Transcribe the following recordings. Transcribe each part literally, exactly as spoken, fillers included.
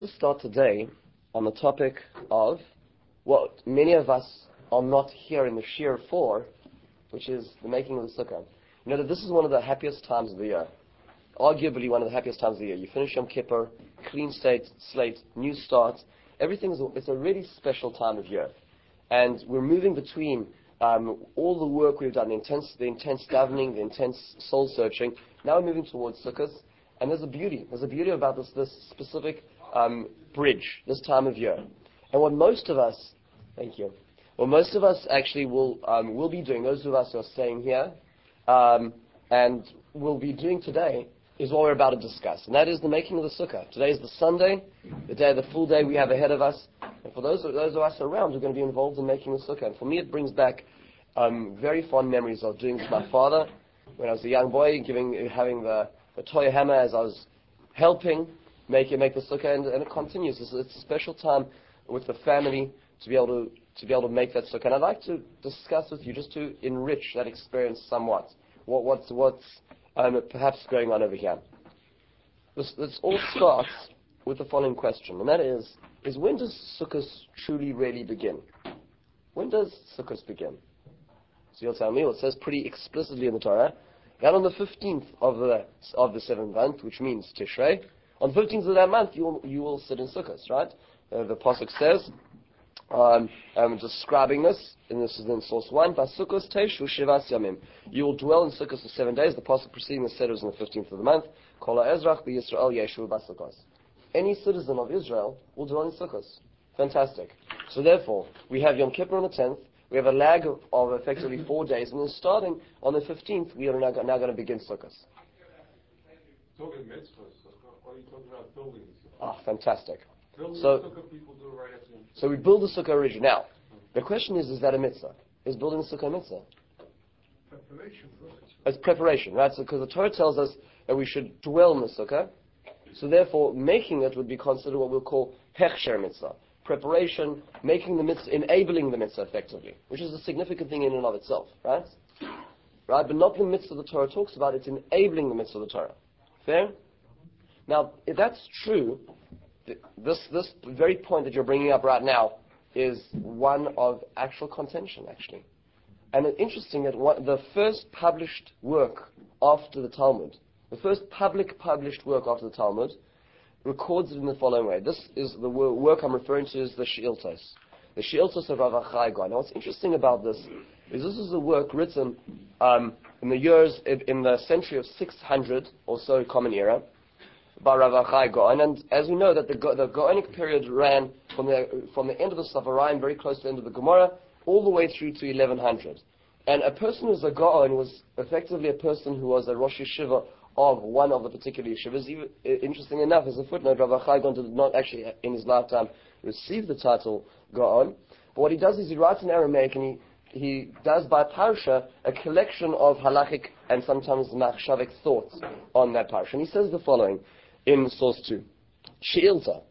We'll start today on the topic of what many of us are not here in the shir for, which is the making of the sukkah. You know that this is one of the happiest times of the year. Arguably one of the happiest times of the year. You finish Yom Kippur, clean slate, slate, new start. Everything is a, it's a really special time of year. And we're moving between um, all the work we've done, the intense, the intense davening, the intense soul searching. Now we're moving towards sukkahs. And there's a beauty. There's a beauty about this, this specific Um, bridge this time of year, and what most of us, thank you, what most of us actually will um, will be doing, those of us who are staying here, um, and will be doing today, is what we're about to discuss, and that is the making of the sukkah. Today is the Sunday, the day, the full day we have ahead of us, and for those of, those of us around, we're going to be involved in making the sukkah. And for me, it brings back um, very fond memories of doing it with my father when I was a young boy, giving having the, the toy hammer as I was helping. Make it, make the sukkah, and, and it continues. It's, it's a special time with the family to be able to to be able to make that sukkah. And I'd like to discuss with you, just to enrich that experience somewhat, what what's what's um, perhaps going on over here. This, this all starts with the following question, and that is: is when does sukkahs truly really begin? When does sukkahs begin? So you'll tell me. Well, it says pretty explicitly in the Torah that on the fifteenth of the of the seventh month, which means Tishrei. On the fifteenth of that month, you will, you will sit in sukkahs, right? Uh, the pasuk says, um, I'm describing this, and this is in source one, Basukkos teishu shivas yamim. You will dwell in sukkahs for seven days. The pasuk preceding the said was on the fifteenth of the month. Kol ha'ezrach b'Yisrael yeshu basukkos. Any citizen of Israel will dwell in sukkahs. Fantastic. So therefore, we have Yom Kippur on the tenth. We have a lag of, of effectively four days, and then starting on the fifteenth, we are now, now going to begin sukkahs. Talking mitzvahs. What are you talking about building? Ah, fantastic. Building so, the sukkah, people do right after them. So we build the sukkah originally. Now, the question is, is that a mitzvah? Is building the sukkah a mitzvah? Preparation for it. It's preparation, right? So, because the Torah tells us that we should dwell in the sukkah, so therefore, making it would be considered what we'll call hechsher mitzvah. Preparation, making the mitzvah, enabling the mitzvah effectively, which is a significant thing in and of itself, right? Right? But not the mitzvah the Torah talks about, it's enabling the mitzvah of the Torah. Fair? Now, if that's true, th- this this very point that you're bringing up right now is one of actual contention, actually. And it's interesting that one, the first published work after the Talmud, the first public published work after the Talmud, records it in the following way. This is the wor- work I'm referring to is the She'iltos. The She'iltos of Rav Achai Gon. Now, what's interesting about this is this is a work written um, in the years, in, in the century of six hundred or so Common Era, by Rav Achai Gon, and as we know that the, the Gaonic period ran from the from the end of the Savarim, very close to the end of the Gemara, all the way through to eleven hundred. And a person who was a Gaon was effectively a person who was a Rosh Yeshiva of one of the particular yeshivas. Even, interesting enough, as a footnote, Rav Achai Gon did not actually in his lifetime receive the title Gaon. But what he does is he writes in Aramaic, and he, he does by parsha a collection of halachic and sometimes machshavic thoughts on that parsha. And he says the following in source two. She'ilta.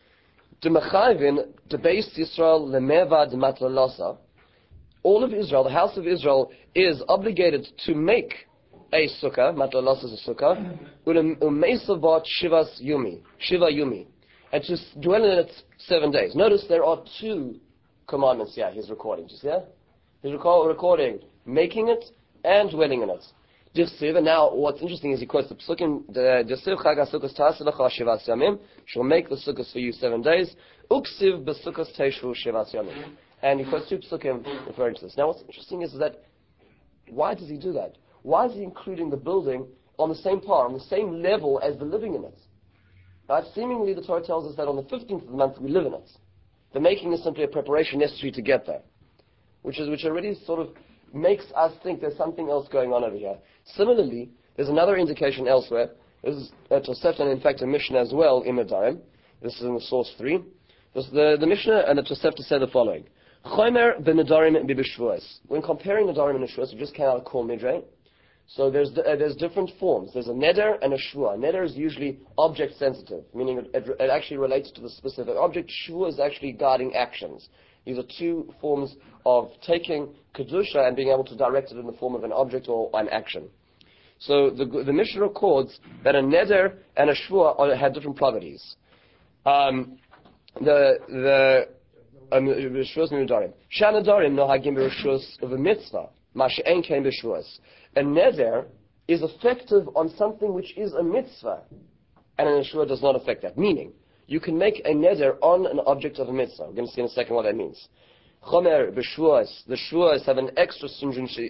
D'mechayvin debeis Yisrael lemevad matlalosa. All of Israel, the house of Israel, is obligated to make a sukkah, matlalosa is a sukkah, umesavat shivas yumi, shiva yumi, and to dwell in it seven days. Notice there are two commandments here he's recording. Do you see that? He's record, recording making it and dwelling in it. And now, what's interesting is he quotes the psukim, the Desiv Chag HaSukkos Ta'aseh Lecha Shivas Yamim, she'll make the sukkahs for you seven days, Uksiv B'Sukkos Teishu Shivas Yamim. And he quotes two psukim referring to this. Now, what's interesting is that, why does he do that? Why is he including the building on the same par, on the same level as the living in it? Right? Seemingly, the Torah tells us that on the fifteenth of the month we live in it. The making is simply a preparation necessary to get there, which is which already sort of makes us think there's something else going on over here. Similarly, there's another indication elsewhere. There's a Tosefta and in fact a Mishnah as well in Nedarim. This is in the source three. This, the, the Mishnah and the Tosefta say the following. Chomer v'Nedarim b'Bishvuos. When comparing Nedarim and Shvuos, we just came out of Kol Nidre. So there's uh, there's different forms. There's a neder and a shvua. Neder is usually object sensitive, meaning it, it, it actually relates to the specific object. Shvua is actually guiding actions. These are two forms of taking kedusha and being able to direct it in the form of an object or an action. So the the Mishnah records that a neder and a shvua are, have different properties. Um, the the um Rishus Nedarim. Shanadarim no hagim b'Rishus of a mitzvah. Masha'en came b'Rishus. A neder is effective on something which is a mitzvah, and an Rishus does not affect that. Meaning, you can make a neder on an object of a mitzvah. We're going to see in a second what that means. Chomer b'Shuas. The Shuas have an extra stringency,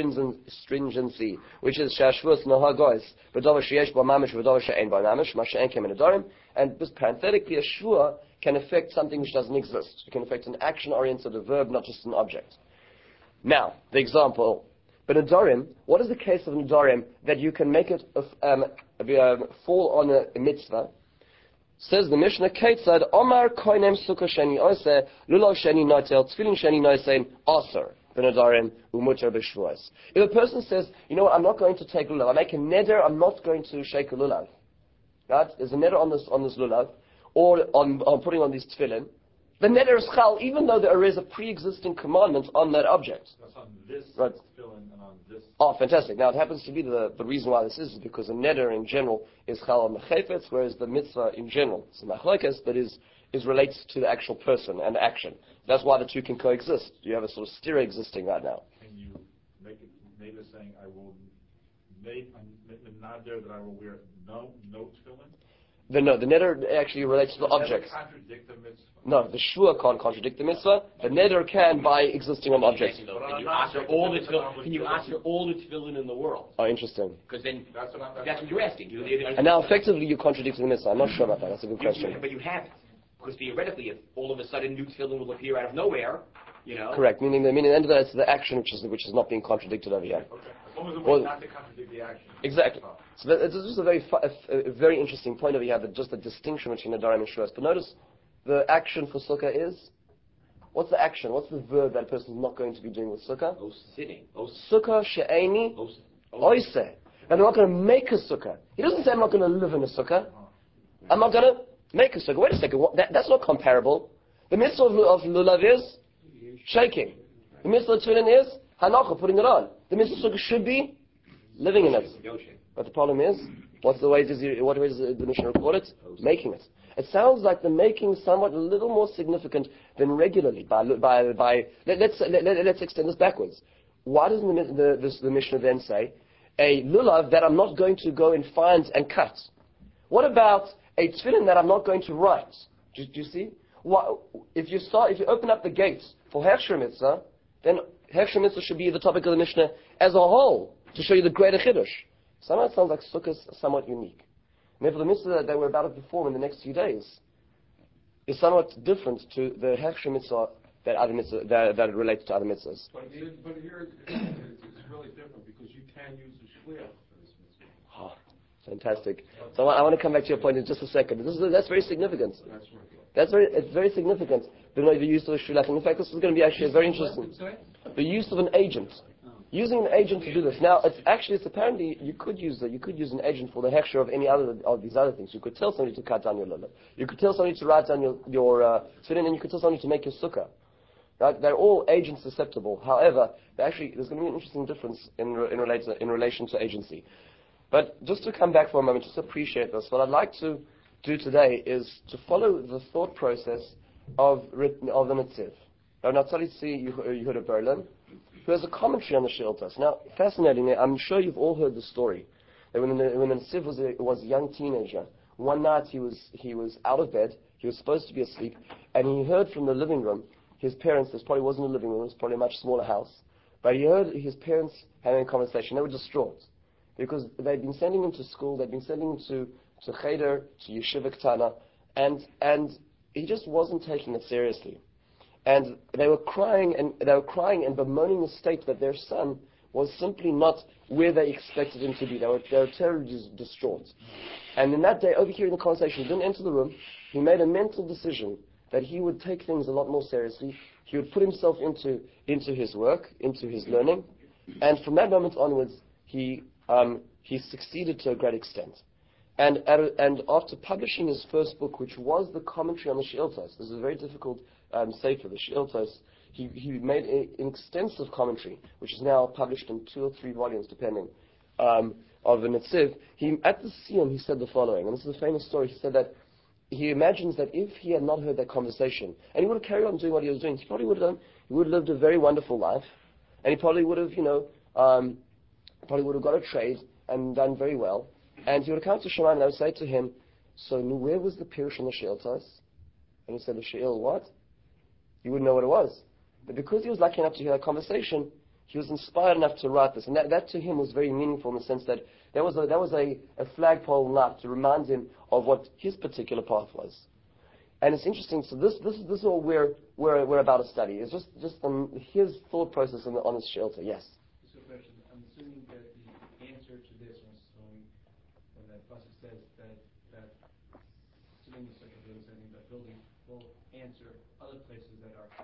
stringency, which is Shashvuas Nahagos, V'davar sheyesh bo mamish, V'davar she'ein bo mamish, Masha'en came Nedarim. And this parenthetically, a shua can affect something which doesn't exist. It can affect an action-oriented, a verb, not just an object. Now, the example. But Nedarim, what is the case of Nedarim that you can make it um, um, fall on a, a mitzvah? Says the Mishnah, Keitzad, Omar koinem sukkah sheni oiseh, lulav sheni notel, tefillin sheni noisein, aser, b'nedarim, umuter b'shvuas. If a person says, you know what, I'm not going to take lulav, I make a neder, I'm not going to shake a lulav. Right? There's a neder on this on this lulav, or on, on putting on these tefillin. The neder is chal, even though there is a pre-existing commandment on that object. That's on this right. tefillin and on this. Oh, fantastic. Now, it happens to be the, the reason why this is, is because a neder in general is chal on the chayfetz, whereas the mitzvah in general, it's a machlokes, but is, is relates to the actual person and action. That's why the two can coexist. You have a sort of stira existing right now. Can you make it, neder saying, I will make a neder that I will wear no, no tefillin? The, no, the neder actually relates to the object. Contradict the mitzvah. No, the shua can't contradict the mitzvah. The neder can by existing on objects. Can you ask for all the tefillin? Can you ask for all the tefillin in the world? Oh, interesting. Because then That's what, I'm, that's what you're asking. You, you, And now, effectively, you contradicted the mitzvah. I'm not sure about that. That's a good you, question. you, but you haven't. Because theoretically, if all of a sudden new tefillin will appear out of nowhere, you know. Correct. Meaning, the meaning, the end of that, it's the action which is which is not being contradicted over here. okay. As long as it Well, was not to contradict the action. Exactly. So that, it's just a very fu- a, a very interesting point over here. That just the distinction between Nedarim and Shuas. But notice, the action for sukkah is. What's the action? What's the verb that a person is not going to be doing with sukkah? Oh, sitting. Oh, Sukkah she'eni oh, oh. oiseh. And I'm not going to make a sukkah. He doesn't say I'm not going to live in a sukkah. I'm not going to make a sukkah. Wait a second. What, that, that's not comparable. The mitzvah of, of lulav is shaking. The mitzvah of tefillin is hanacha, putting it on. The mitzvah of sukkah should be living in it. But the problem is, what's the way does he, what way does the Mishnah record it? Making it. It sounds like the making is somewhat a little more significant than regularly. By by by, let, let's let, let, let's extend this backwards. Why doesn't the the, this, the Mishnah then say a lulav that I'm not going to go and find and cut? What about a tefillin that I'm not going to write? Do, do you see? What, if you start, if you open up the gates for Hechsher Mitzvah, then Hechsher Mitzvah should be the topic of the Mishnah as a whole to show you the greater chiddush. Somehow it sounds like Sukkah is somewhat unique. And therefore the mitzvah that we're about to perform in the next few days is somewhat different to the Hechsher Mitzvah that other mitzvah, that, that relates to other mitzvahs. But here, but here it's, it's really different because you can use the shliach for this mitzvah. Oh, fantastic. So I, I want to come back to your point in just a second. This is, that's very significant. That's right. That's very, it's very significant. The, the use of a shliach. In fact, this is going to be actually very interesting. The use of an agent. Using an agent to do this. Now, it's actually, it's apparently, you could use it, you could use an agent for the hechsher of any other of these other things. You could tell somebody to cut down your lulav. You could tell somebody to write down your, your uh, tefillin, and you could tell somebody to make your sukkah. Right? They're all agent susceptible. However, actually, there's going to be an interesting difference in, in, relate, in relation to agency. But just to come back for a moment, just appreciate this, what I'd like to do today is to follow the thought process of, of the Netziv. Now, Naftali Tzvi Yehuda Berlin, who has a commentary on the Shiltas. Now, fascinatingly, I'm sure you've all heard the story that when the, when the Netziv was a, was a young teenager, one night he was he was out of bed, he was supposed to be asleep, and he heard from the living room his parents. This probably wasn't a living room; it was probably a much smaller house. But he heard his parents having a conversation. They were distraught because they'd been sending him to school, they'd been sending him to to cheder, to yeshiva ktana, and and he just wasn't taking it seriously. And they were crying and they were crying and bemoaning the state that their son was simply not where they expected him to be. They were, they were terribly distraught. And in that day, overhearing the conversation, he didn't enter the room. He made a mental decision that he would take things a lot more seriously. He would put himself into into his work, into his learning, and from that moment onwards, he um, he succeeded to a great extent. And at a, and after publishing his first book, which was the commentary on the Sheiltos, this is a very difficult um, sefer, the Sheiltos, he, he made a, an extensive commentary, which is now published in two or three volumes, depending, um, of the Netziv. He, at the Siyum, he said the following, and this is a famous story. He said that he imagines that if he had not heard that conversation, and he would have carried on doing what he was doing, he probably would have done, he would have lived a very wonderful life, and he probably would have, you know, um, probably would have got a trade and done very well, and he would have come to Shemaim and I would say to him, so where was the Pirush on the She'iltos? And he said, the She'il what? He wouldn't know what it was. But because he was lucky enough to hear that conversation, he was inspired enough to write this. And that, that to him was very meaningful in the sense that there was a, that was a, a flagpole enough to remind him of what his particular path was. And it's interesting, so this this, this is all we're, we're, we're about to study. It's just, just um, his thought process on, the, on his She'ilta. Yes? So question, I'm assuming that the answer to this was um, when that pasuk says that, that assuming the second building, that building will answer other places that are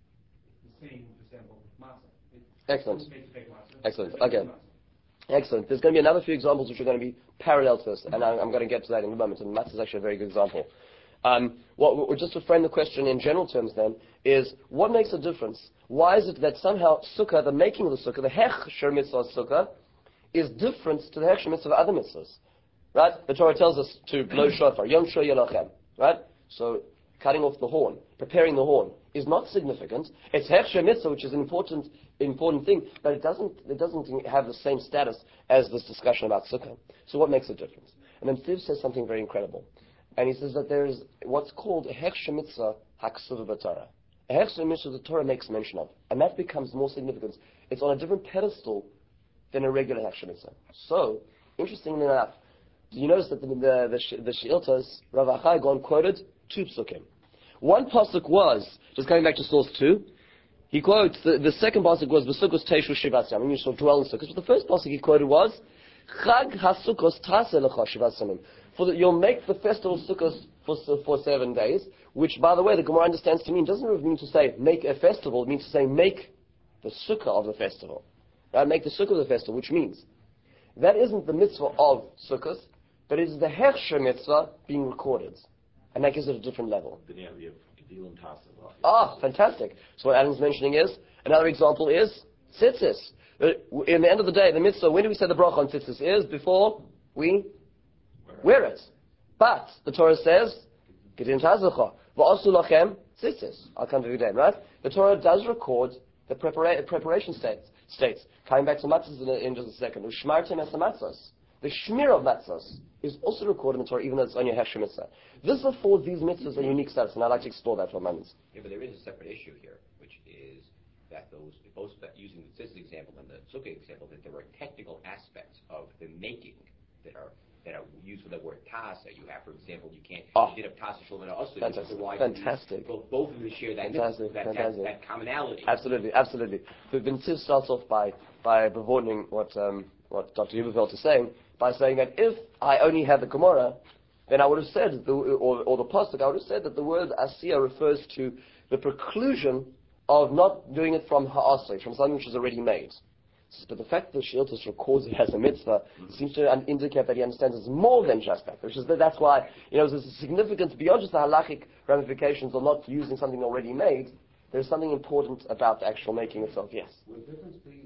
the same, for example, matzah. Excellent. Excellent. Okay. Excellent. There's going to be another few examples which are going to be parallel to this, and I, I'm going to get to that in a moment. And matzah is actually a very good example. Um, what, what, just to frame the question in general terms, then, is what makes a difference? Why is it that somehow sukkah, the making of the sukkah, the hechsher mitzvah sukkah, is different to the hechsher mitzvah of other mitzvahs? Right? The Torah tells us to blow shofar, yom shor yelochem. Right? So cutting off the horn, preparing the horn, is not significant. It's hechsher mitzvah, which is an important important thing, but it doesn't it doesn't have the same status as this discussion about sukkah. So what makes a difference? And then Tiv says something very incredible. And he says that there is what's called a hechsher mitzvah haksuva b'Torah. A hechsher mitzvah the Torah makes mention of. And that becomes more significant. It's on a different pedestal than a regular hechsher mitzvah. So, interestingly enough, do you notice that the, the, the, the She'iltas, Rav Achai Gon quoted two psukim. One pasuk was, just going back to source two, he quotes, the, the second pasuk was, V'sukkos teishu shivas yamim, you shall dwell in sukkahs. But the first pasuk he quoted was, Chag hasukkos taseh lecha shivas yamim. For that you'll make the festival of sukkahs for, for seven days, which, by the way, the Gemara understands to mean, doesn't mean to say make a festival, it means to say make the sukkah of the festival. Right? Make the sukkah of the festival, which means, that isn't the mitzvah of sukkahs, but it is the hechsher mitzvah being recorded. And that gives it a different level. Ah, fantastic. So what Adam's mentioning is, another example is tzitzis. In the end of the day, the mitzvah, when do we say the bracha on tzitzis? Is before we wear it. But the Torah says, Gidin tazacha, v'asu lachem tzitzis. I'll come to you then, right? The Torah does record the prepara- preparation states. states. Coming back to matzahs in, in just a second. Ushmartem es matzahs. The shmir of matzahs is also recorded in the Torah, even though it's on your hechsher mitzvah. This affords these mitzvahs a unique status, and I'd like to explore that for a moment. Yeah, but there is a separate issue here, which is that those, both using the tzitzit example and the sukkah example, that there are technical aspects of the making that are that are used with the word tasa. You have, for example, you can't oh. you did a tasa shulman also. Fantastic. Fantastic. Both, both of them share that, Fantastic. that, Fantastic. that, that commonality. Absolutely, absolutely. But Tiv starts off by by bevorting what um, what Doctor Huberfeld is saying, by saying that if I only had the Gemara, then I would have said, the, or, or the pasuk, I would have said that the word asiya refers to the preclusion of not doing it from ha'asri, from something which is already made. But the fact that She'iltos records it as a mitzvah seems to indicate that he understands it's more than just that. Which is that that's why, you know, there's a significance beyond just the halachic ramifications of not using something already made. There's something important about the actual making itself. Yes. Would the difference be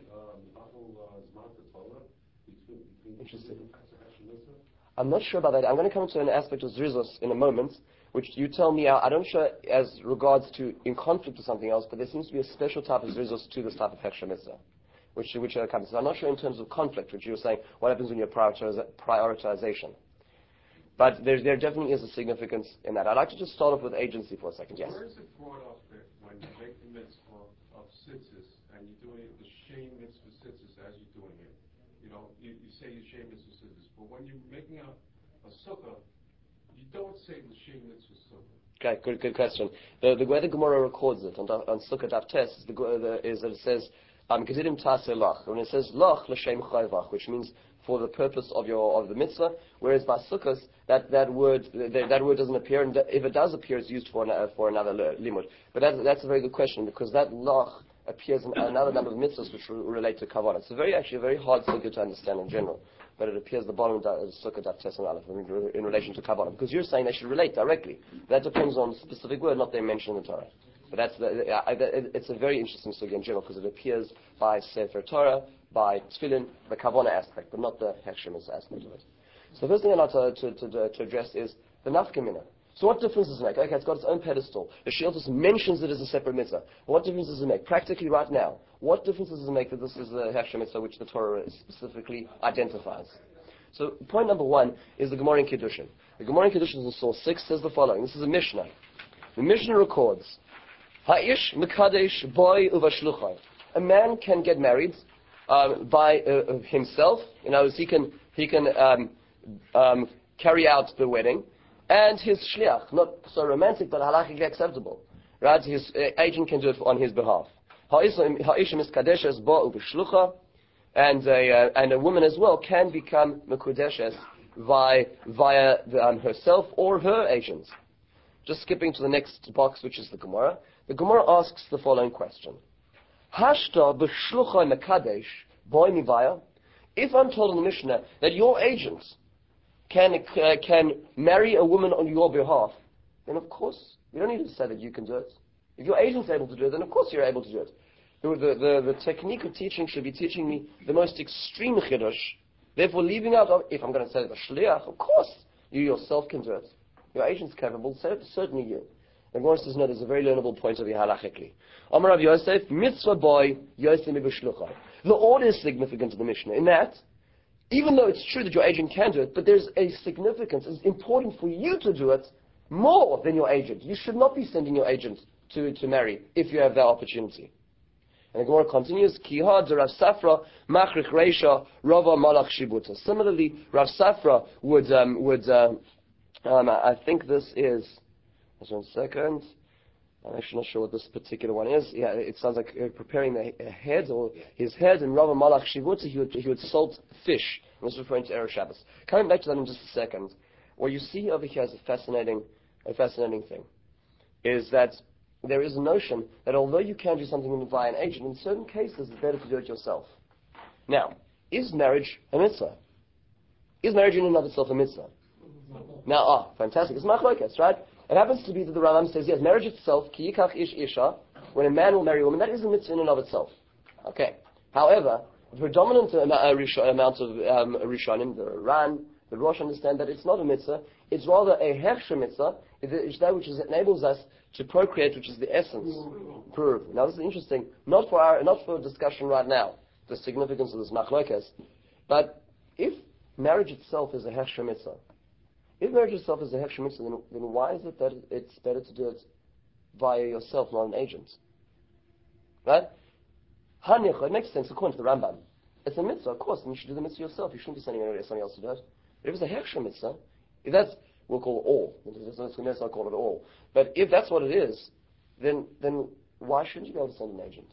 Interesting. I'm not sure about that. I'm going to come to an aspect of zrizos in a moment, which you tell me. I don't sure as regards to in conflict with something else, but there seems to be a special type of zrizos to this type of hechsher mitzvah, which which are coming. So I'm not sure in terms of conflict, which you were saying, what happens when you prioritize, prioritization. But there there definitely is a significance in that. I'd like to just start off with agency for a second. Yes. Where is it brought up that when you make the mitzvah of tzitzis and you're doing the shem mitzvah tzitzis as you're doing it? You know, you, you say you shem mitzvah tzitzis, but when you're making a, a sukkah, you don't say the shem mitzvah sukkah. Okay, good, good question. The, the way the Gemara records it on, on Sukkah Daf Tes is, the, the, is that it says, um, Gezidim taseh lach. When it says lach, l'shem chayvach, which means for the purpose of your of the mitzvah, whereas by Sukkahs, that, that word that, that word doesn't appear, and if it does appear, it's used for, an, for another limud. But that's, that's a very good question, because that lach appears in another number of mitzvahs which relate to kavanah. It's a very, actually, a very hard sukkah to understand in general, but it appears the bottom of the sukkah daf tes and aleph in relation to kavanah, because you're saying they should relate directly. That depends on the specific word, not they mention in the Torah. But that's the, uh, it's a very interesting sukkah in general, because it appears by Sefer Torah, by Tefillin, the kavanah aspect, but not the hechsher mitzvah aspect of it. So the first thing I'd like to, to, to, to address is the nafka mina. So what difference does it make? Okay, it's got its own pedestal. The Shiltus mentions it as a separate mitzvah. What difference does it make? Practically right now, what difference does it make that this is a Hechsher mitzvah which the Torah specifically identifies? So point number one is the Gemara in Kiddushin. The Gemara in Kiddushin in Source six says the following. This is a Mishnah. The Mishnah records, Ha'ish mekadesh boy uvashluchai. A man can get married um, by uh, himself. You know, he can he can um, um, carry out the wedding, and his shliach, not so romantic but halachically acceptable. Right? His uh, agent can do it on his behalf. Ha'ish miskadeshes bo uvashlucha. And a, uh, and a woman as well can become mekudeshes via, via the, um, herself or her agent. Just skipping to the next box, which is the Gemara. The Gemara asks the following question. Hashta b'shlucha mekadesh boy mivaya. If I'm told in the Mishnah that your agent can, uh, can marry a woman on your behalf, then of course, you don't need to say that you can do it. If your agent's able to do it, then of course you're able to do it. The, the, the technique of teaching should be teaching me the most extreme chiddush. Therefore, leaving out, of, if I'm going to say the shliach, of course, you yourself can do it. Your agent's capable, so certainly you. And Gemara says, no, there's a very learnable point of view halachically. Amar Rav Yosef, mitzvah boy, Yosef mibishluchai. The order is significant to the Mishnah in that, even though it's true that your agent can do it, but there's a significance. It's important for you to do it more than your agent. You should not be sending your agent to, to marry if you have that opportunity. And the Gemara continues, Kihad Rav Safra Machrich Reisha Rava Malach Shibuta. Similarly, Rav Safra would um, would uh, um, I think this is. Just one second. I'm actually not sure what this particular one is. Yeah, it sounds like uh, preparing the uh, head or his head. And Rava Malach Shibuta, he would he would salt fish. And this is referring to Erev Shabbos. Coming back to that in just a second. What you see over here is a fascinating a fascinating thing, is that there is a notion that although you can do something via an agent, in certain cases it's better to do it yourself. Now, is marriage a mitzvah? Is marriage in and of itself a mitzvah? Now, ah, fantastic. It's machlokes, right? It happens to be that the Rambam says, yes, marriage itself, ki yikach ish isha, when a man will marry a woman, that is a mitzvah in and of itself. Okay. However, the predominant amount of um, Rishonim, the Ran, the Rosh understand that it's not a mitzvah, it's rather a hechsher mitzvah, it's that which is, enables us to procreate, which is the essence. Prove. Now this is interesting, not for our, not for discussion right now, the significance of this machlokes, but if marriage itself is a hechsher mitzvah, if marriage itself is a hechsher mitzvah, then, then why is it that it's better to do it via yourself, not an agent? Right? Hanicha, it makes sense according to the Rambam. It's a mitzvah, of course, and you should do the mitzvah yourself. You shouldn't be sending anybody else to do it. But if it's a hechsher mitzvah, if that's, we'll call it all. Let's not call it all. But if that's what it is, then then why shouldn't you be able to send an agent?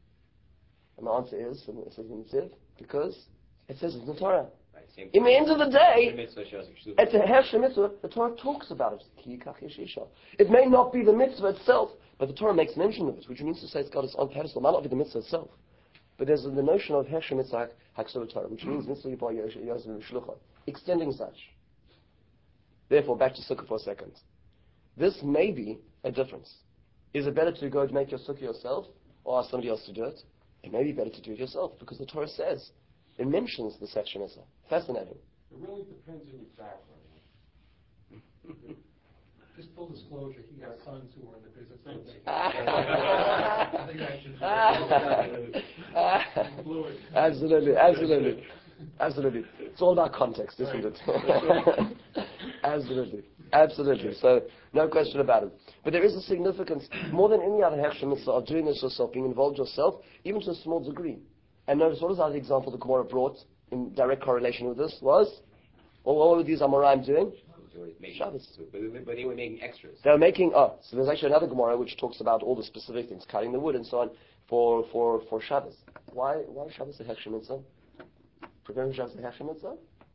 And the answer is, and it says in Ziv, because it says it's in the Torah. Right, same in the end of the day, mitzvah shows you. it's a hechsher mitzvah. The Torah talks about it. Ki yikach ish isha. It may not be the mitzvah itself, but the Torah makes mention of it, which means to say it's got its own pedestal. It might not be the mitzvah itself. But there's the notion of hechsher mitzvah haksuv Torah, which means mitzvah yibah yosef shlucha, extending such. Therefore, back to sukkah for a second. This may be a difference. Is it better to go and make your sukkah yourself or ask somebody else to do it? It may be better to do it yourself because the Torah says, it mentions the section mitzvah. Fascinating. It really depends on your background. Just full disclosure, he has sons who are in the business of making. I think I should. Absolutely, absolutely. Absolutely. It's all about context, isn't it? Absolutely. Absolutely. So, no question about it. But there is a significance, more than any other hechsher mitzvah, of doing this yourself, being involved yourself, even to a small degree. And notice, what was the other example the Gemara brought in direct correlation with this was? Well, what were these Amoraim doing? Shabbos. But they were making extras. They were making, oh, so there's actually another Gemara which talks about all the specific things, cutting the wood and so on, for, for, for Shabbos. Why, why is Shabbos a hechsher mitzvah? Preparing Shabbos a hechsher mitzvah?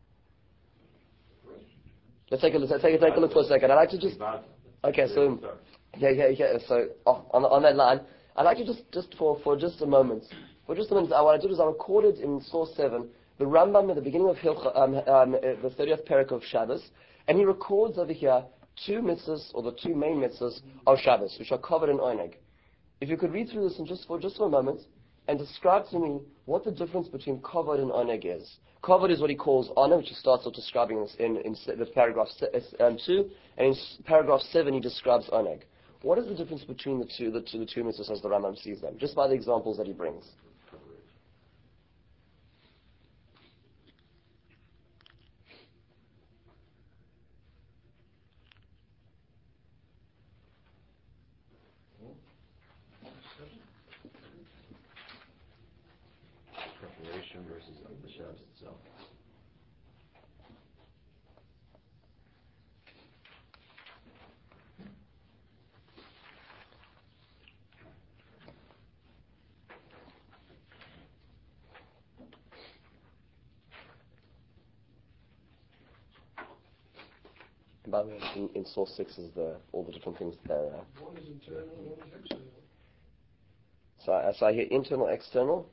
Let's take a let's take a take a look for a second. I'd like to just okay. So yeah, yeah, yeah. So oh, on on that line, I'd like to just just for, for just a moment, for just a moment. What I did is I recorded in source seven the Rambam at the beginning of Hilcha, um, um, the thirtieth parak of Shabbos, and he records over here two mitzvahs or the two main mitzvahs of Shabbos, which are covered in oneg. If you could read through this in just for just for a moment and describe to me what the difference between kavod and oneg is. Kavod is what he calls honor, which he starts off describing this in, in the paragraph um, two, and in paragraph seven he describes oneg. What is the difference between the two, the two, the two mitzvahs as the Rambam sees them, just by the examples that he brings? Preparation versus the Shabbos itself. And by the way, in, in source six is the all the different things there. Uh, One is internal, one is external. so, I, so I hear internal, external.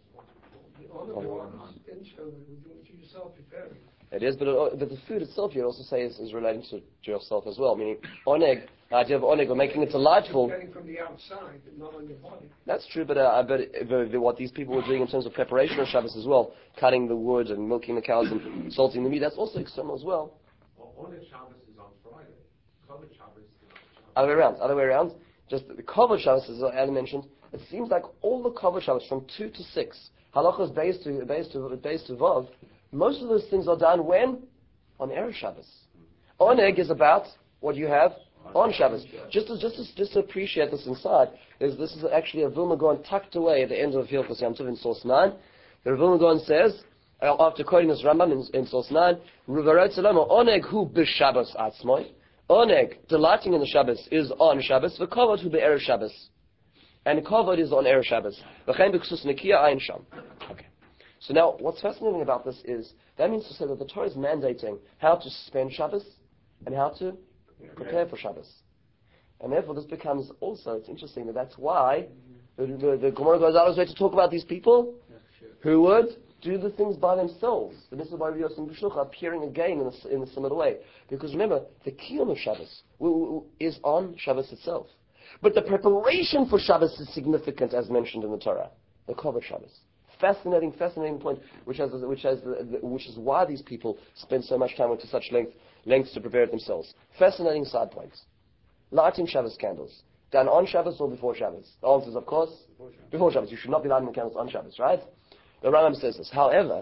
The other one is internal, you do it to yourself, preparing. It is, but, it, but the food itself, you also say, is, is relating to, to yourself as well. Meaning, oneg, the idea of oneg, or making it delightful. Getting from the outside, but not on your body. That's true, but uh, but the, the, what these people were doing in terms of preparation of Shabbos as well, cutting the wood and milking the cows and salting the meat, that's also external as well. Well, oneg Shabbos is on Friday. Kavod Shabbos is on Shabbos. Other way around, other way around. Just the Kavod Shabbos, as Alan mentioned, it seems like all the Kavod Shabbos from two to six, halachas based to based to based to vav, most of those things are done when on Erev Shabbos. Oneg is about what you have on Shabbos. Just to, just to, just to appreciate this inside, is this is actually a Vilna Gaon tucked away at the end of Hilchos Yom Tov in source nine. The Vilna Gaon says, uh, after quoting this Rambam in, in source nine, Ruvarot Salama, Oneg hu b'Shabbos atzmoi. Oneg, delighting in the Shabbos, is on Shabbos. V'kavod hu be'erev Shabbos. And kavod is on Erev Shabbos. V'chein b'ksus nekiya ayin sham. Okay. So now, what's fascinating about this is, that means to say that the Torah is mandating how to spend Shabbos and how to prepare for Shabbos. And therefore this becomes also, it's interesting that that's why the, the, the Gemara goes out of its way to talk about these people who would do the things by themselves. The Mitzvah by Rabbi Yosef B'Shlucha appearing again in a, in a similar way. Because remember, the Kiyum of Shabbos is on Shabbos itself. But the preparation for Shabbos is significant as mentioned in the Torah. The Kavod Shabbos. Fascinating, fascinating point, which has, which has, the, the, which is why these people spend so much time into such length, lengths to prepare it themselves. Fascinating side points. Lighting Shabbos candles, done on Shabbos or before Shabbos? The answer is, of course, before Shabbos. Before Shabbos. You should not be lighting the candles on Shabbos, right? The Rambam says this. However,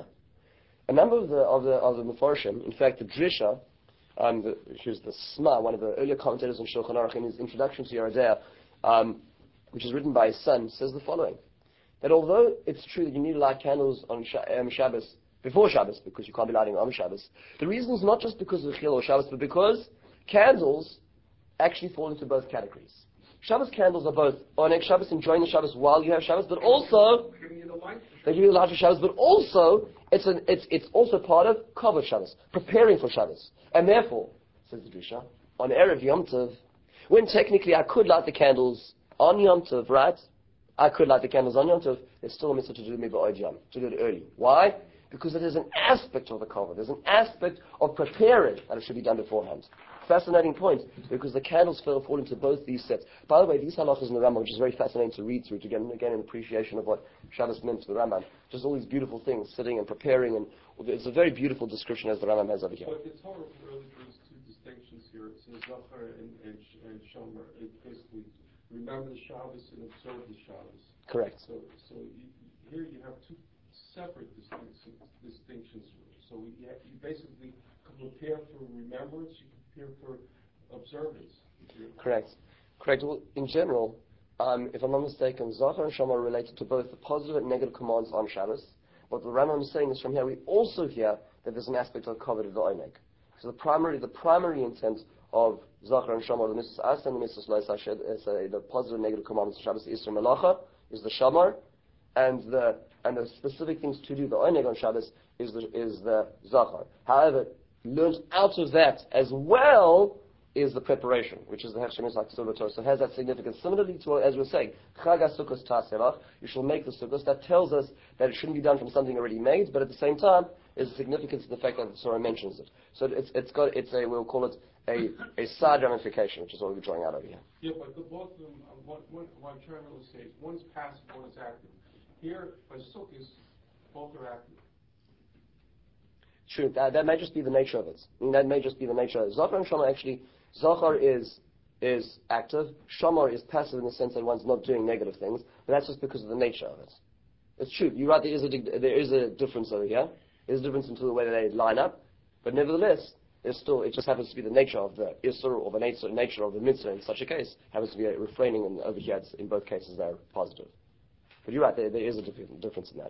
a number of the of the of the Mefarshim, in fact, the Drisha, um, the, who's the Sma, one of the earlier commentators on Shulchan Aruch, in his introduction to Yoreh De'ah, um, which is written by his son, says the following: that although it's true that you need to light candles on um, Shabbos, before Shabbos, because you can't be lighting on Shabbos, the reason is not just because of Chil or Shabbos, but because candles actually fall into both categories. Shabbos candles are both Oneg Shabbos, enjoying the Shabbos while you have Shabbos, but also they give you the light of Shabbos, but also it's an, it's it's also part of Kavod Shabbos, preparing for Shabbos, and therefore, says the Drisha, on Erev Yom Tov, when technically I could light the candles on Yom Tov, right? I could light the candles on Yom Tov. There's still a mitzvah to do it b'od Yom, to do it early. Why? Because it is an aspect of the Kavod. There's an aspect of preparing that it should be done beforehand. Fascinating point, because the candles fall, fall into both these sets. By the way, these halachas in the Rambam, which is very fascinating to read through, to get again an appreciation of what Shabbos meant to the Rambam. Just all these beautiful things, sitting and preparing, and it's a very beautiful description as the Rambam has over here. But the Torah really brings two distinctions here. It says Zachar and, and, and Shomer. It basically remember the Shabbos and observe the Shabbos. Correct. So, so you, here you have two separate distinctions. distinctions. So you, have, you basically prepare for remembrance. You prepare for observance. Correct. Correct. Well, in general, um, if I'm not mistaken, Zachar and Shomer are related to both the positive and negative commands on Shabbos. What the Rambam is saying is from here we also hear that there's an aspect of Kavod of the Oneg. So the primary, the primary intent of Zachar and Shomer, the Mitzvahs As and the Mitzvahs Lo Yisashed, is uh, the positive and negative commandments of Shabbos, Isser Melacha, is the Shomer, and the and the specific things to do, the Oneg on Shabbos, is the is the Zachar. However, learned out of that as well is the preparation, which is the Hechsher Mitzvah Torah. So it has that significance. Similarly to, as we were saying, Chag HaSukkos Ta'aselach, you shall make the Sukkos. That tells us that it shouldn't be done from something already made, but at the same time, is the significance of the fact that the Torah mentions it. So it's it's got it's a we'll call it a a side ramification, which is what we're drawing out over here. Yeah, but the, both of them, uh, one, one, what I'm trying to illustrate, one's passive, one is active. Here, by Sukkos, both are active. True, that, that may just be the nature of it. I mean, that may just be the nature of it. Zachar and Shamar actually, Zachar is is active, Shamar is passive in the sense that one's not doing negative things, but that's just because of the nature of it. It's true, you're right, there is a, there is a difference over here. There's a difference into the way that they line up, but nevertheless, there's still, it just happens to be the nature of the Isser or the nature, nature of the Mitzvah in such a case, happens to be a refraining, and over here, it's, in both cases, they're positive. But you're right, there, there is a difference in that.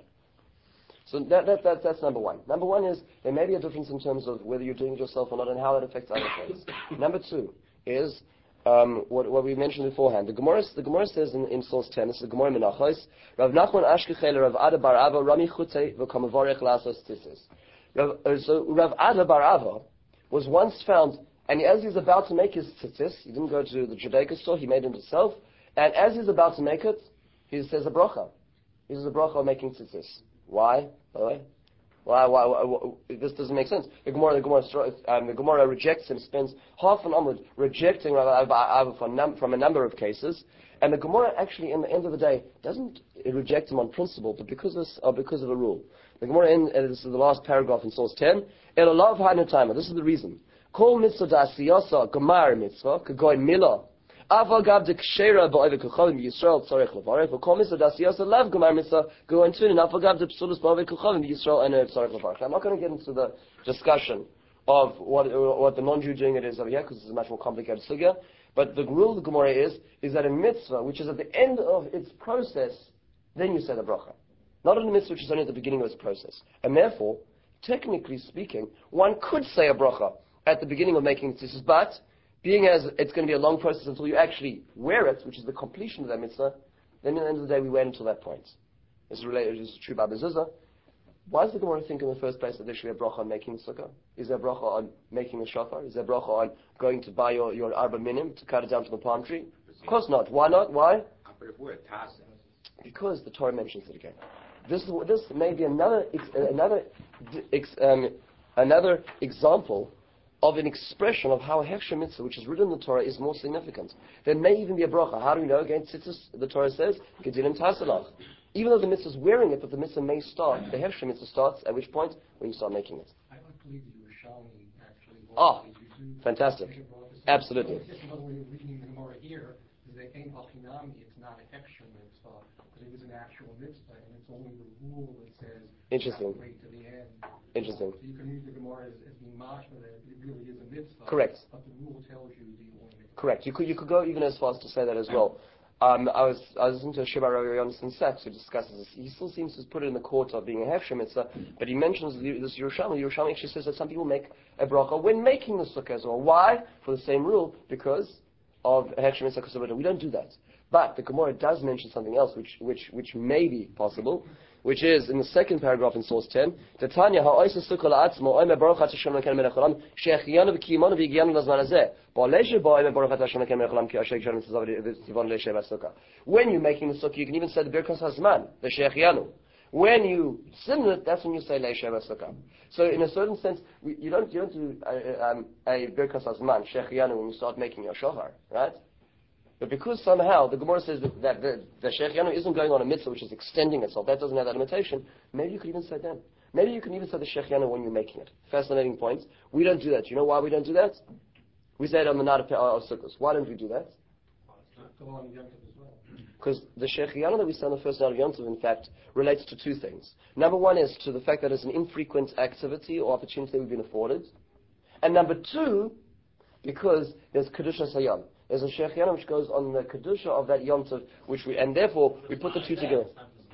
So that, that, that, that's number one. Number one is, there may be a difference in terms of whether you're doing it yourself or not and how that affects other things. Number two is, Um, what, what we mentioned beforehand. The Gemara, the Gemara says in, in source ten, this is the Gemara Menachos, Rav Nachman Ashkechel Rav Ada Bar Ava Rami Chutei v'Kamavarech Lasos Tisis. So Rav Ada Bar Ava was once found, and as he's about to make his tzitzis, he didn't go to the Judaica store, he made it himself, and as he's about to make it, he says a bracha. He says a bracha of making tzitzis. Why, by the way? Why, why, why, why, this doesn't make sense. The Gemara, the Gemara, um, the Gemara rejects him, spends half an Amud rejecting Rav Ada from, num- from a number of cases, and the Gemara actually, in the end of the day, doesn't reject him on principle, but because of, uh, because of a rule. The Gemara, in, uh, this is the last paragraph in source ten, El Alav Hanutayma, this is the reason. Kol mitzvah da'asiyasa gemar mitzvah, kagoy milah, Aval gab de kshera ba'over kuchavim Yisrael tzarech levarech. V'kol mitzvah dasiyasa lav gemar mitzvah go into and aval gab de psulos ba'over kuchavim Yisrael and tzarech levarech. I'm not going to get into the discussion of what what the non-Jew doing it is over here because it's a much more complicated sugya. But the rule of the Gemara is is that a mitzvah which is at the end of its process, then you say the bracha. Not in a mitzvah which is only at the beginning of its process. And therefore, technically speaking, one could say a bracha at the beginning of making tzitzis, but being as it's going to be a long process until you actually wear it, which is the completion of that mitzvah, then at the end of the day we wait until that point. This is related, this is true about mezuzah. Why does the Gemara think in the first place that there should be a bracha on making the sukkah? Is there a bracha on making the shofar? Is there a bracha on going to buy your, your arba minim to cut it down to the palm tree? Of course not. Why not? Why? Because the Torah mentions it again. This is, this may be another another um, another example of an expression of how a Hechsher Mitzvah, which is written in the Torah, is more significant. There may even be a bracha. How do we know? Again, tzitzis, the Torah says, Gedilim Tasalach. Even though the mitzvah is wearing it, but the mitzvah may start, the Hechsher Mitzvah starts, at which point? When you start making it. I don't believe you were showing actually. Ah, fantastic. Absolutely. Another way of reading the Gemara here is that Ein Hachinami, it's not a Hechsher Mitzvah, but it is an actual mitzvah, and it's only the rule that says Interesting. wait to the end. Interesting. So you can read the Gemara as, as being mashma that it really is a mitzvah. Correct. But the rule tells you that you only make Correct. You could you could go even as far as to say that as well. Um, I was I was listening to a Shiva Rav Yonasan Sachs who discusses this. He still seems to put it in the court of being a Hechsher Mitzvah, but he mentions this Yerushalmi. Yerushalmi actually says that some people make a bracha when making the sukkah as well. Why? For the same rule, because of a Hechsher Mitzvah Kasubata. We don't do that. But the Gemara does mention something else which which which may be possible, which is in the second paragraph in source ten. Tanya ha'oisa sukkah la'atzmo oime baruch Hashem l'ken melech olam she'echiyanu v'kiyimanu v'yigiyanu lazman hazeh ba'oleshe ba'oime baruch Hashem l'ken melech olam ki asher yikshanu tzivon le'sheh b'sukkah. When you're making the sukkah, you can even say the birkas hazman, the she'echiyanu. When you sin it, that's when you say le'sheh b'sukkah. So in a certain sense, we, you don't you don't do a, um, a birkas hazman she'echiyanu when you start making your shofar, right? But because somehow the Gemara says that, that the, the Shechianu isn't going on a mitzvah which is extending itself, that doesn't have that limitation, maybe you could even say then. Maybe you can even say the Shechianu when you're making it. Fascinating point. We don't do that. Do you know why we don't do that? We say it on the night of, of Sukkot. Why don't we do that? Because the Shechianu that we say on the first night of Yom Tov, in fact, relates to two things. Number one is to the fact that it's an infrequent activity or opportunity that we've been afforded. And number two, because there's Kedusha Sayam. There's a Shechianu which goes on the Kedusha of that Yom Tov, which we, and therefore we put the two together.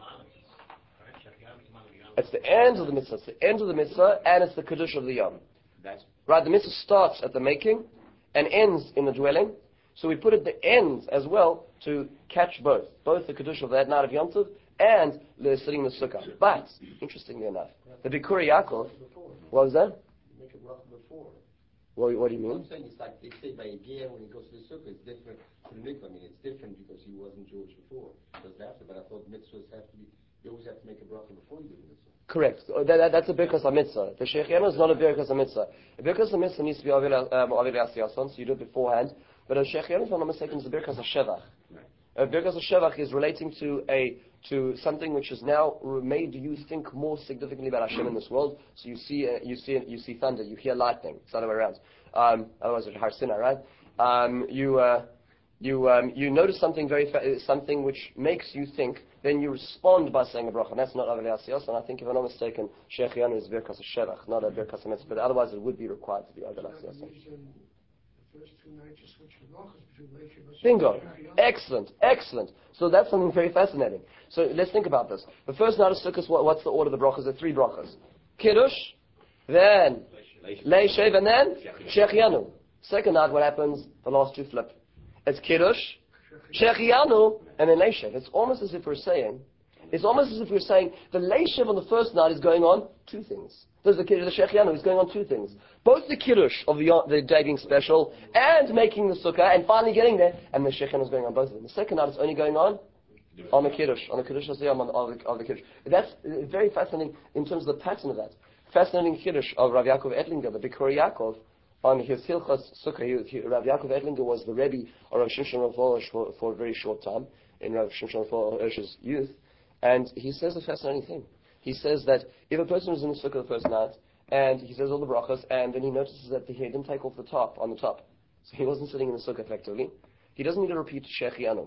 It's the end of the mitzvah, it's the end of the mitzvah, and it's the Kedusha of the Yom. That's right, the mitzvah starts at the making and ends in the dwelling. So we put at the end as well to catch both, both the Kedusha of that night of Yom Tov and the sitting in the Sukkah. But, interestingly enough, the Bikuri Yaakov, what was that? Make it rough before. What, what do you mean? I'm saying it's like they say by a gear when he goes to the sukkah, it's different from the mikvah. I mean, it's different because he wasn't Jewish before. It does after, but I thought mitzvahs have to be, you always have to make a bracha before you do the mitzvah. Correct. That, that, that's a birkas mitzvah. The Shechianu is not a birkas mitzvah. A birkas mitzvah needs to be avil asiyason, so you do it beforehand. But a Shechianu, if I'm not mistaken, is a birkas shevach. Uh, Birkas HaShevach is relating to a to something which has now made you think more significantly about Hashem in this world. So you see, uh, you see, you see thunder, you hear lightning. It's the other way around. Um, otherwise, it's Har Sinai, right? Um, you uh, you um, you notice something very fa- something which makes you think. Then you respond by saying a bracha. And that's not Avalei Asiyos. And I think, if I'm not mistaken, Shechianu is Birkas HaShevach, not a Birkas HaMitzvah. But otherwise, it would be required to be Avalei Asiyos. Bingo. Excellent. Excellent. So that's something very fascinating. So let's think about this. The first night of Sukkot, what, what's the order of the brachas? There are three brachas. Kiddush, then Leishev, and then Shechianu. Second night, what happens? The last two flip. It's Kiddush, Shechianu, and then Leishev. It's almost as if we're saying, it's almost as if we're saying the Leishev on the first night is going on two things. There's the Kiddush, the Shechianu is going on two things. Both the Kiddush of the, the day being special and making the Sukkah and finally getting there, and the Shechianu is going on both of them. The second night is only going on on the Kiddush, on the Kiddush of the, of the, of the Kiddush. That's very fascinating in terms of the pattern of that. Fascinating Kiddush of Rav Yaakov Ettlinger, the Bikuri Yaakov, on his Hilchas Sukkah. He, he, Rav Yaakov Ettlinger was the Rebbe of Rav Shimshon Rav Volozh for, for a very short time in Rav Shimshon Rav Volozh's youth, and he says a fascinating thing. He says that if a person was in the Sukkah the first night, and he says all the brachas, and then he notices that he didn't take off the top, on the top, so he wasn't sitting in the Sukkah effectively, he doesn't need to repeat Shechianu.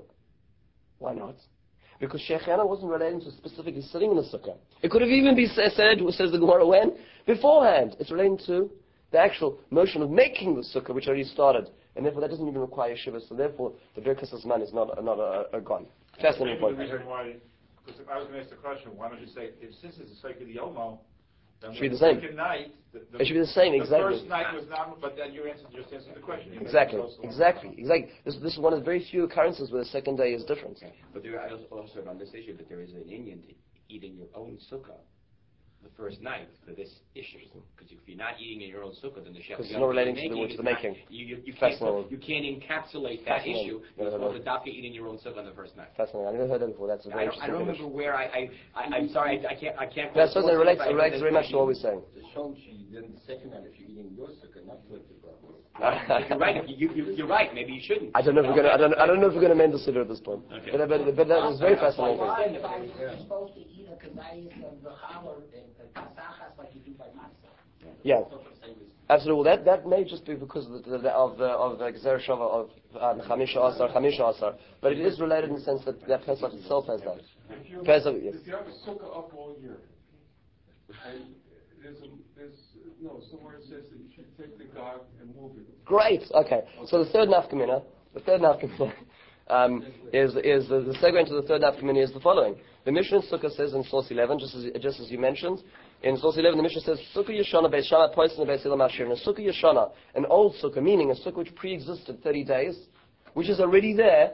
Why not? Because Shechianu wasn't relating to specifically sitting in the Sukkah. It could have even been said, says the Gemara, when? Beforehand. It's relating to the actual motion of making the Sukkah, which already started, and therefore that doesn't even require Shiva, so therefore the Birkas HaZman is not, not a, a gone. Fascinating point. Because if I was going to ask the question, why don't you say, if since it's a Sefer Yomo, then it should be the the same. second night, the, the, it should be the same, exactly. The first night was not, but then you answered, just answered the question. You exactly, exactly, exactly. This, this is one of the very few occurrences where the second day is different. Okay. But there is also on this issue that there is an Indian to eating your own sukkah the first night for this issue. Because if you're not eating in your own sukkah, then the chef because it's not relating to the, to the making. Not, you, you, you, can't, you can't encapsulate that issue. No, no, no. The doctor eating your own sukkah on the first night. Fascinating. I never heard that before. That's a very I don't, I don't remember where I, I, I I'm sorry, I, I can't, I can't. That's something that relates, it relates very much to what we're saying. The shomshi, then the second night, if you're eating your sukkah, not flip the brachas. You're right. You, you, you're right. Maybe you shouldn't. I don't know if we're going to. I don't. I don't know if we're going to mend the siddur at this point. Okay. But, but, but that is very fascinating. Why if I'm supposed to eat a kazayis and the challah and kasachas like you do by matzah? Yeah. Absolutely. Well, that, that may just be because of the, the of the of the Gezer Shava of um, Chamisha Asar, Chamisha Asar. But it is related in the sense that that Pesach itself has that. If you, Pesach, yes. if you have a sukkah up all year, and there's a, there's, no, somewhere it says that you should take the gog and move it. Great. Okay. So the third nafkamina, the third nafkamina, um, is is the, the segue into the third nafkamina is the following. The Mishnah in Sukkah says in source eleven, just as just as you mentioned, in source eleven, the Mishnah says Sukkah Yeshana Beis Shammai Poison Beis Hillel Mashir. A Sukkah Yeshana, an old Sukkah, meaning a Sukkah which pre-existed thirty days, which is already there,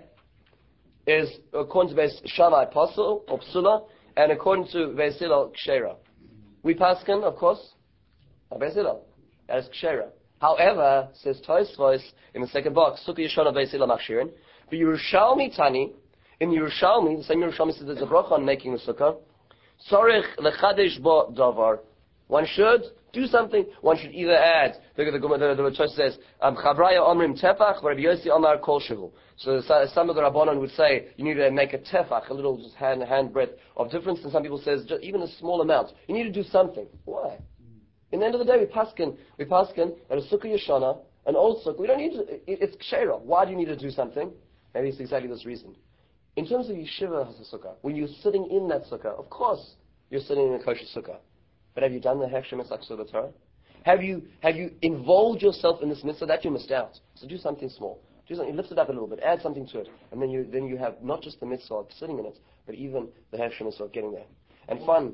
is according to Beis Shammai Pasul or Psula, and according to Beis Hillel Kshera. We paskin, of course, Beis Hillel, as Kshera. However, says Tosfos in the second box, Sukkah Yeshana Beis Hillel Mashir. But Yerushalmi Tani, in Yerushalmi, the same Yerushalmi says there's a bracha on making the Sukkah. Sorech lechadesh bo davar. One should do something. One should either add. Look at the the the, the Tosfos says, Chavraya Omrim Tefach, Rabbi Yossi Omar Kol Shevu. So some of the Rabbanon would say you need to make a tefach, a little just hand hand breadth of difference. And some people says just even a small amount. You need to do something. Why? In the end of the day, we paskin, we paskin at a sukkah yeshana, an old sukkah. We don't need to. It, it's kshera. Why do you need to do something? Maybe it's exactly this reason. In terms of yeshiva has a sukkah, when you're sitting in that sukkah, of course you're sitting in a kosher sukkah. But have you done the hechsher mitzvah of the Torah? Have you have you involved yourself in this mitzvah that you missed out? So do something small. Do something. Lift it up a little bit. Add something to it, and then you then you have not just the mitzvah of sitting in it, but even the hechsher mitzvah of getting there. And fun.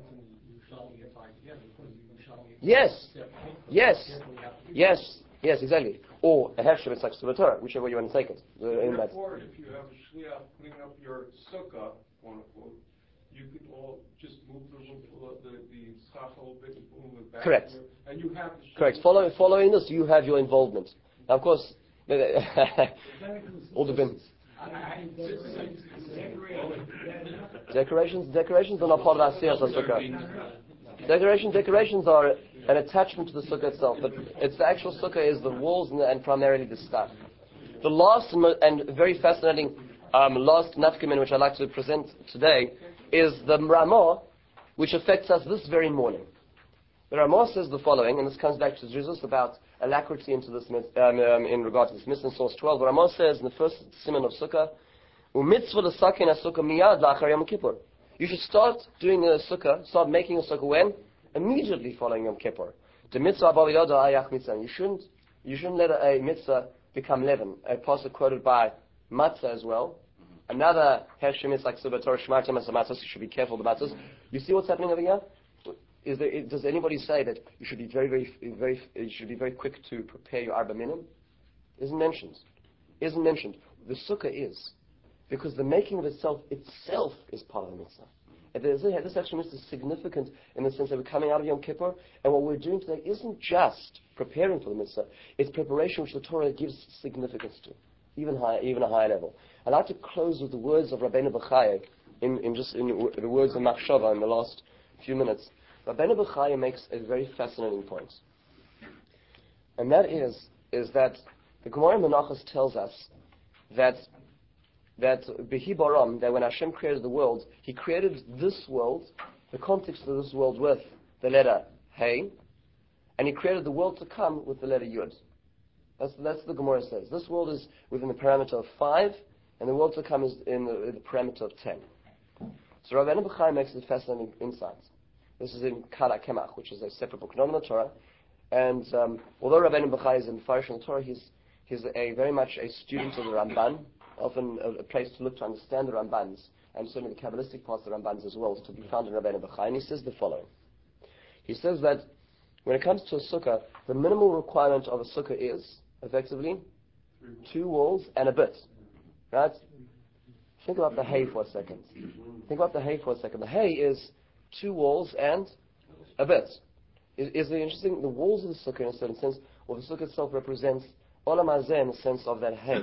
Yes. Yes. Yes. Yes. Exactly. Or a hechsher mitzvah to the Torah, whichever way you want to take it. Therefore, if you have a shliach putting up your sukkah, quote unquote, you could all just move the the the schach a little bit and move it back. Correct. Your, and you have the Correct. Follow, following this, you have your involvement. Now, of course, all depends. Decorations, decorations are not part of Asiyas HaSukkah. Decorations, decorations are an attachment to the sukkah itself, but it's the actual sukkah is the walls and, the, and primarily the stuff. The last and, and very fascinating um, last nafkamin which I'd like to present today is the Ramah, which affects us this very morning. The Ramah says the following, and this comes back to Jesus about alacrity into this um, um, in regard to this mitzvah in source twelve. The Ramah says in the first siman of Sukkah, "Umitzvah l'sakin ha-sukkah miyad la'achar Yom Kippur." You should start doing a sukkah, start making a sukkah when? Immediately following Yom Kippur. The mitzvah b'aviyada ayach mitzvah. You shouldn't, you shouldn't let a, a mitzvah become leaven. A pasuk quoted by Matzah as well. Another heshem is like Subator Shmartim as a matzah. You should be careful with matzahs. You see what's happening over here? Is there, does anybody say that you should be very, very, very, you should be very quick to prepare your arba minim? Isn't mentioned. Isn't mentioned. The sukkah is. Because the making of itself, itself is part of the mitzvah. And this actually is significant in the sense that we're coming out of Yom Kippur, and what we're doing today isn't just preparing for the mitzvah, it's preparation which the Torah gives significance to, even higher, even a higher level. I'd like to close with the words of Rabbeinu Bechaya, in, in just in the words of Machshava in the last few minutes. Rabbeinu Bechaya makes a very fascinating point. And that is, is that the Gemara Menachos tells us that that Behi Baram, that when Hashem created the world, He created this world, the context of this world with the letter Hey, and He created the world to come with the letter Yud. That's, that's the Gemara says. This world is within the parameter of five, and the world to come is in the, in the parameter of ten. So Rabbeinu Bechaya makes a fascinating insight. This is in Kala Kemach, which is a separate book, not in the Torah. And um, although Rabbeinu Bechaya is in Farish in the Torah, he's, he's a very much a student of the Ramban, often a, a place to look to understand the Rambans, and certainly the Kabbalistic parts of the Rambans as well, is to be found in Rabbeinu Bechaya. And he says the following. He says that when it comes to a sukkah, the minimal requirement of a sukkah is, effectively, two walls and a bit. Right? Think about the hay for a second. Think about the hay for a second. The hay is two walls and a bit. Is, is it interesting? The walls of the sukkah, in a certain sense, or the sukkah itself represents olam hazeh in the sense of that hay.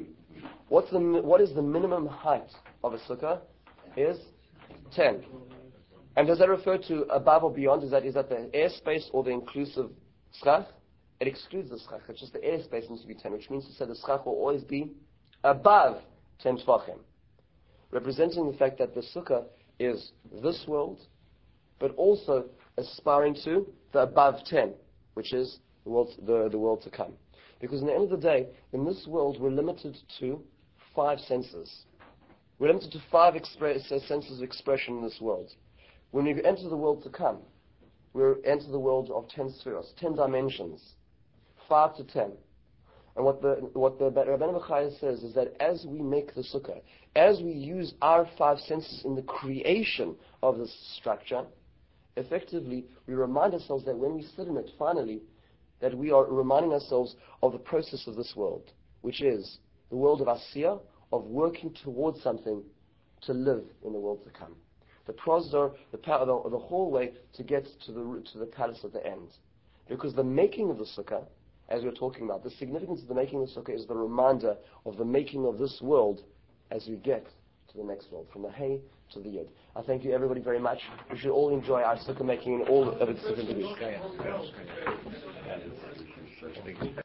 What's the what is the minimum height of a sukkah? Is ten. And does that refer to above or beyond? Is that is that the airspace or the inclusive schach? It excludes the schach. It's just the airspace needs to be ten, which means to say the schach will always be above ten tvachim, representing the fact that the sukkah is this world, but also aspiring to the above ten, which is the world, the, the world to come. Because in the end of the day, in this world, we're limited to five senses. We're limited to five expre- senses of expression in this world. When we enter the world to come, we enter the world of ten spheres, ten dimensions, five to ten. And what the what the Rabbeinu Bechaya says is that as we make the sukkah, as we use our five senses in the creation of this structure, effectively we remind ourselves that when we sit in it, finally, that we are reminding ourselves of the process of this world, which is the world of asiyah, of working towards something to live in the world to come. The prosdor, the, the, the whole way to get to the to the palace at the end. Because the making of the sukkah, as we're talking about, the significance of the making of the sukkah is the reminder of the making of this world as we get to the next world, from the hay to the yid. I thank you everybody very much. We should all enjoy our sukkah making in all of its different degrees.